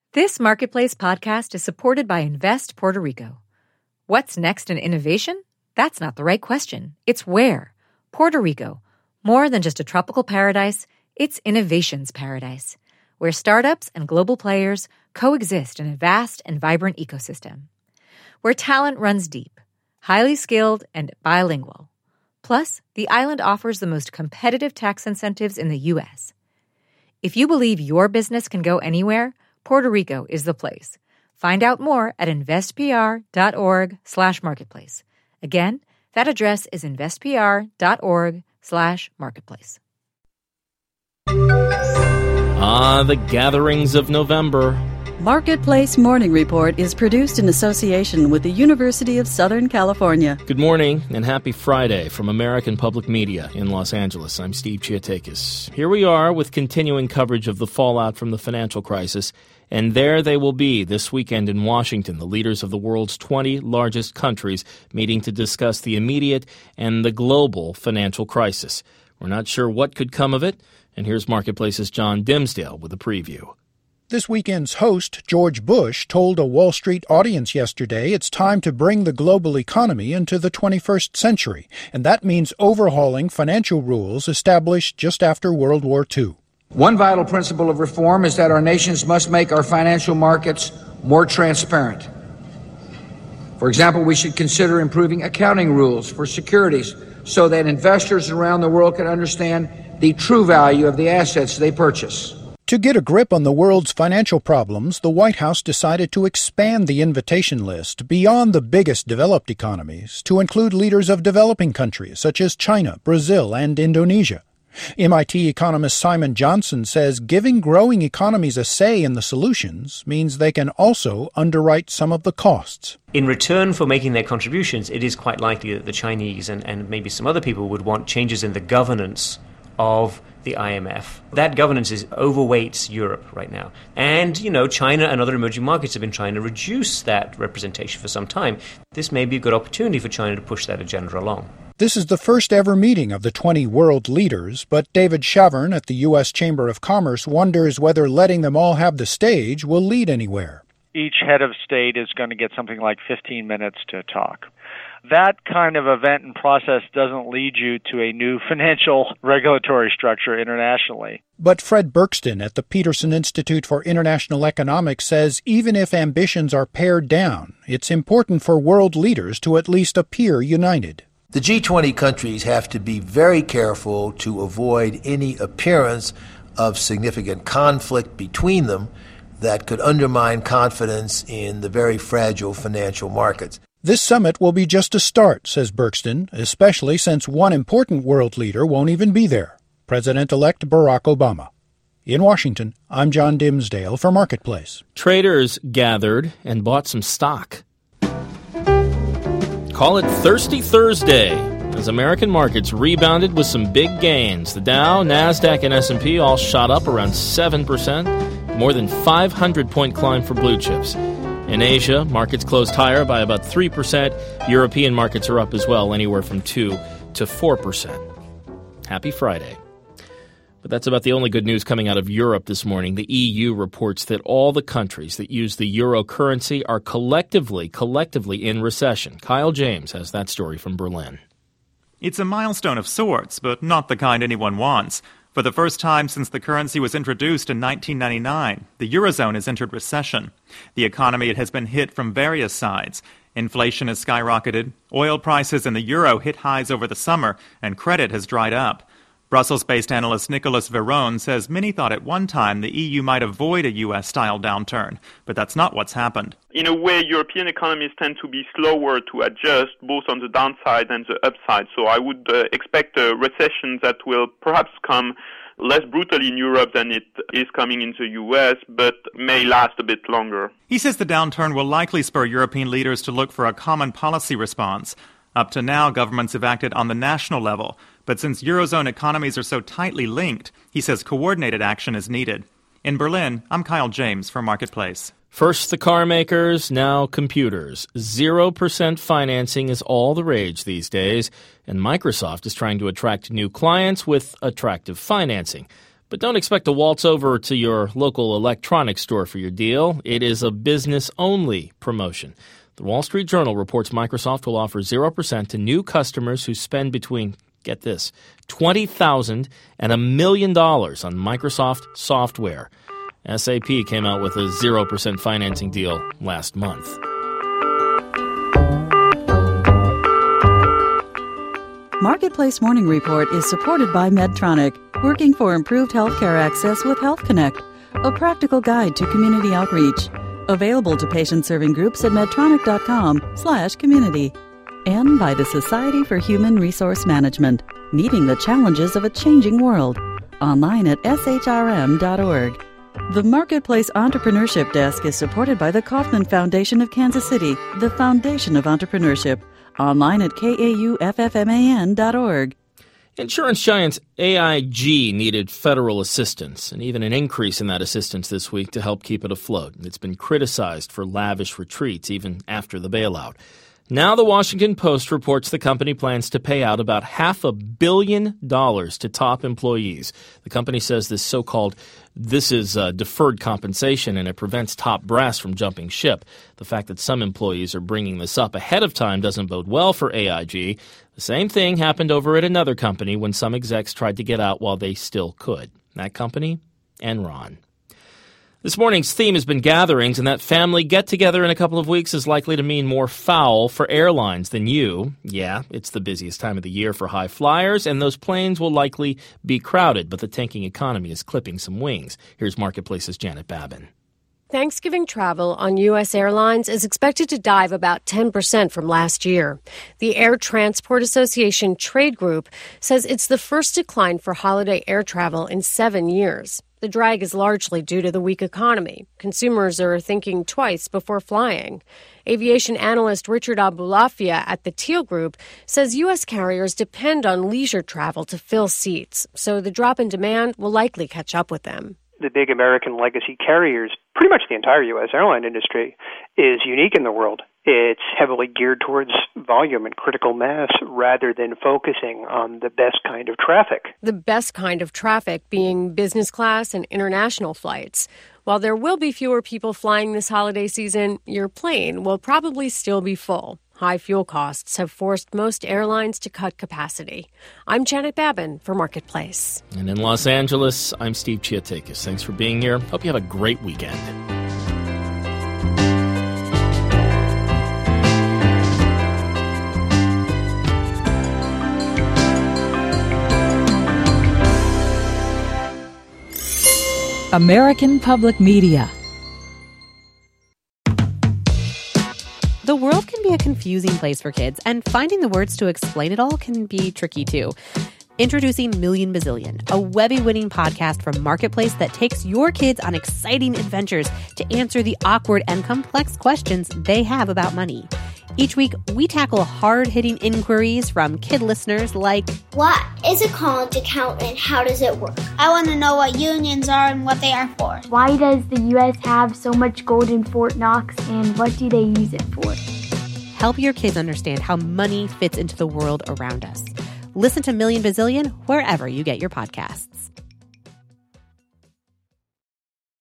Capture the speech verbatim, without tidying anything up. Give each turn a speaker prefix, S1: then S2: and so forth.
S1: This Marketplace podcast is supported by Invest Puerto Rico. What's next in innovation? That's not the right question. It's where. Puerto Rico. More than just a tropical paradise, it's innovation's paradise, where startups and global players coexist in a vast and vibrant ecosystem. Where talent runs deep, highly skilled, and bilingual. Plus, the island offers the most competitive tax incentives in the U S. If you believe your business can go anywhere, Puerto Rico is the place. Find out more at investpr.org slash marketplace. Again, that address is investpr.org slash marketplace.
S2: Ah, the gatherings of November.
S3: Marketplace Morning Report is produced in association with the University of Southern California.
S2: Good morning and happy Friday from American Public Media in Los Angeles. I'm Steve Chiatakis. Here we are with continuing coverage of the fallout from the financial crisis. And there they will be this weekend in Washington, the leaders of the world's twenty largest countries meeting to discuss the immediate and the global financial crisis. We're not sure what could come of it. And here's Marketplace's John Dimsdale with a preview.
S4: This weekend's host, George Bush, told a Wall Street audience yesterday it's time to bring the global economy into the twenty-first century, and that means overhauling financial rules established just after World War Two.
S5: One vital principle of reform is that our nations must make our financial markets more transparent. For example, we should consider improving accounting rules for securities so that investors around the world can understand the true value of the assets they purchase.
S4: To get a grip on the world's financial problems, the White House decided to expand the invitation list beyond the biggest developed economies to include leaders of developing countries such as China, Brazil, and Indonesia. M I T economist Simon Johnson says giving growing economies a say in the solutions means they can also underwrite some of the costs.
S6: In return for making their contributions, it is quite likely that the Chinese and, and maybe some other people would want changes in the governance of the I M F. That governance is overweights Europe right now. And, you know, China and other emerging markets have been trying to reduce that representation for some time. This may be a good opportunity for China to push that agenda along.
S4: This is the first ever meeting of the twenty world leaders, but David Shavern at the U S Chamber of Commerce wonders whether letting them all have the stage will lead anywhere.
S7: Each head of state is going to get something like fifteen minutes to talk. That kind of event and process doesn't lead you to a new financial regulatory structure internationally.
S4: But Fred Berkston at the Peterson Institute for International Economics says even if ambitions are pared down, it's important for world leaders to at least appear united.
S8: The G twenty countries have to be very careful to avoid any appearance of significant conflict between them that could undermine confidence in the very fragile financial markets.
S4: This summit will be just a start, says Berkston, especially since one important world leader won't even be there, President-elect Barack Obama. In Washington, I'm John Dimsdale for Marketplace.
S2: Traders gathered and bought some stock. Call it Thirsty Thursday, as American markets rebounded with some big gains. The Dow, NASDAQ, and S and P all shot up around seven percent, more than five hundred point climb for blue chips. In Asia, markets closed higher by about three percent. European markets are up as well, anywhere from two to four percent. Happy Friday. But that's about the only good news coming out of Europe this morning. The E U reports that all the countries that use the euro currency are collectively, collectively in recession. Kyle James has that story from Berlin.
S9: It's a milestone of sorts, but not the kind anyone wants. For the first time since the currency was introduced in nineteen ninety-nine, the Eurozone has entered recession. The economy has been hit from various sides. Inflation has skyrocketed, oil prices and the euro hit highs over the summer, and credit has dried up. Brussels-based analyst Nicolas Veron says many thought at one time the E U might avoid a U S-style downturn, but that's not what's happened.
S10: In a way, European economies tend to be slower to adjust, both on the downside and the upside. So I would uh, expect a recession that will perhaps come less brutally in Europe than it is coming in the U S, but may last a bit longer.
S9: He says the downturn will likely spur European leaders to look for a common policy response. Up to now, governments have acted on the national level, but since Eurozone economies are so tightly linked, he says coordinated action is needed. In Berlin, I'm Kyle James for Marketplace.
S2: First the car makers, now computers. Zero percent financing is all the rage these days, and Microsoft is trying to attract new clients with attractive financing. But don't expect to waltz over to your local electronics store for your deal. It is a business-only promotion. The Wall Street Journal reports Microsoft will offer zero percent to new customers who spend between, get this, twenty thousand dollars and a million dollars on Microsoft software. S A P came out with a zero percent financing deal last month.
S3: Marketplace Morning Report is supported by Medtronic, working for improved healthcare access with Health Connect, a practical guide to community outreach. Available to patient-serving groups at medtronic.com slash community. And by the Society for Human Resource Management, meeting the challenges of a changing world. Online at s h r m dot org. The Marketplace Entrepreneurship Desk is supported by the Kauffman Foundation of Kansas City, the foundation of entrepreneurship. Online at k a u f f m a n dot org.
S2: Insurance giants A I G needed federal assistance, and even an increase in that assistance this week to help keep it afloat. It's been criticized for lavish retreats even after the bailout. Now the Washington Post reports the company plans to pay out about half a billion dollars to top employees. The company says this so-called, this is uh, deferred compensation, and it prevents top brass from jumping ship. The fact that some employees are bringing this up ahead of time doesn't bode well for A I G. The same thing happened over at another company when some execs tried to get out while they still could. That company? Enron. This morning's theme has been gatherings, and that family get-together in a couple of weeks is likely to mean more foul for airlines than you. Yeah, it's the busiest time of the year for high flyers, and those planes will likely be crowded, but the tanking economy is clipping some wings. Here's Marketplace's Janet Babin.
S11: Thanksgiving travel on U S airlines is expected to dive about ten percent from last year. The Air Transport Association Trade Group says it's the first decline for holiday air travel in seven years. The drag is largely due to the weak economy. Consumers are thinking twice before flying. Aviation analyst Richard Abulafia at the Teal Group says U S carriers depend on leisure travel to fill seats, so the drop in demand will likely catch up with them.
S12: The big American legacy carriers, pretty much the entire U S airline industry, is unique in the world. It's heavily geared towards volume and critical mass rather than focusing on the best kind of traffic.
S11: The best kind of traffic being business class and international flights. While there will be fewer people flying this holiday season, your plane will probably still be full. High fuel costs have forced most airlines to cut capacity. I'm Janet Babin for Marketplace.
S2: And in Los Angeles, I'm Steve Chiatakis. Thanks for being here. Hope you have a great weekend.
S13: American Public Media.
S14: The world can be a confusing place for kids, and finding the words to explain it all can be tricky too. Introducing Million Bazillion, a Webby-winning podcast from Marketplace that takes your kids on exciting adventures to answer the awkward and complex questions they have about money. Each week, we tackle hard-hitting inquiries from kid listeners like,
S15: what is a college account and how does it work? I want to know what unions are and what they are for.
S16: Why does the U S have so much gold in Fort Knox and what do they use it for?
S14: Help your kids understand how money fits into the world around us. Listen to Million Bazillion wherever you get your podcasts.